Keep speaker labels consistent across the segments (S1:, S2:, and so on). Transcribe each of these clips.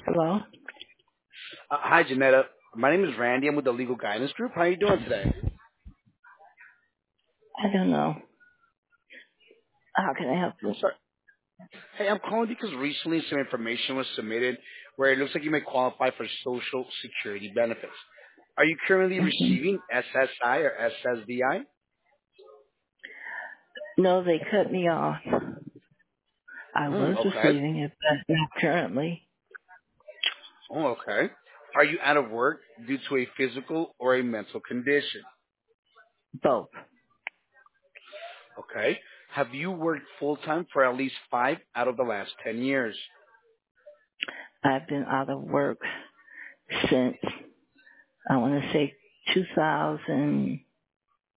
S1: Hello?
S2: Hi, Janetta. My name is Randy. I'm with the Legal Guidance Group. How are you doing today?
S1: I don't know. How can I help
S2: I'm
S1: you?
S2: sorry. Hey, I'm calling because recently some information was submitted where it looks like you may qualify for Social Security benefits. Are you currently
S1: hmm
S2: receiving SSI or SSDI?
S1: No, they cut me off. I was
S2: Okay.
S1: receiving it, but not currently.
S2: Oh, okay. Are you out of work due to a physical or a mental condition?
S1: Both.
S2: Okay. Have you worked full-time for at least 5 out of the last 10 years?
S1: I've been out of work since, I want to say 2012.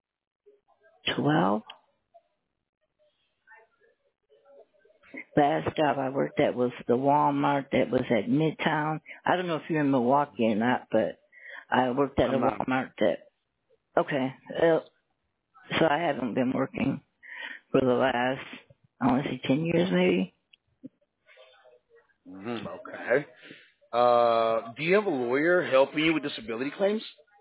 S1: Last job I worked at was the Walmart that was at Midtown. I don't know if you're in Milwaukee or not, but I worked at a
S2: I'm not.
S1: Walmart that, okay. So I haven't been working for the last, I want to say 10 years maybe.
S2: Okay. Do you have a lawyer helping you with disability claims?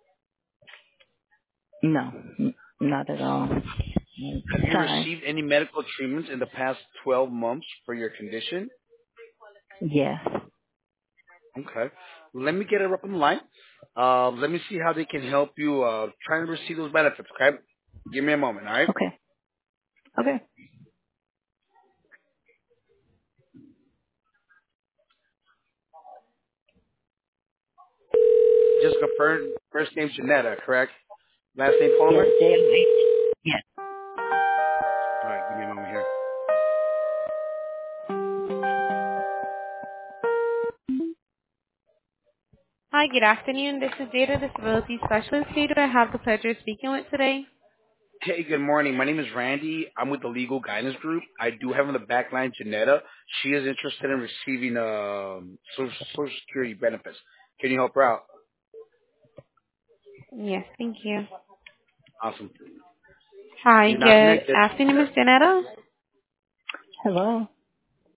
S1: No, not at all.
S2: Have you
S1: Time.
S2: received any medical treatments in the past 12 months for your condition?
S1: Yes.
S2: Okay. Let me get it up on the line. Let me see how they can help you try and receive those benefits, okay? Give me a moment, all right?
S1: Okay. Okay.
S2: Just confirm first name Janetta, correct? Last name
S1: Yes,
S2: Palmer?
S1: JMH. Yes.
S2: All right, give me a moment here.
S3: Hi, good afternoon. This is Data Disability Specialist. Who do I have the pleasure of speaking with today?
S2: Hey, good morning. My name is Randy. I'm with the Legal Guidance Group. I do have on the back line Janetta. She is interested in receiving Social Security benefits. Can you help her out?
S3: Yes, thank you.
S2: Awesome.
S3: Hi,
S2: You're not
S3: good
S2: connected.
S3: afternoon, Ms. Janetta.
S1: Hello.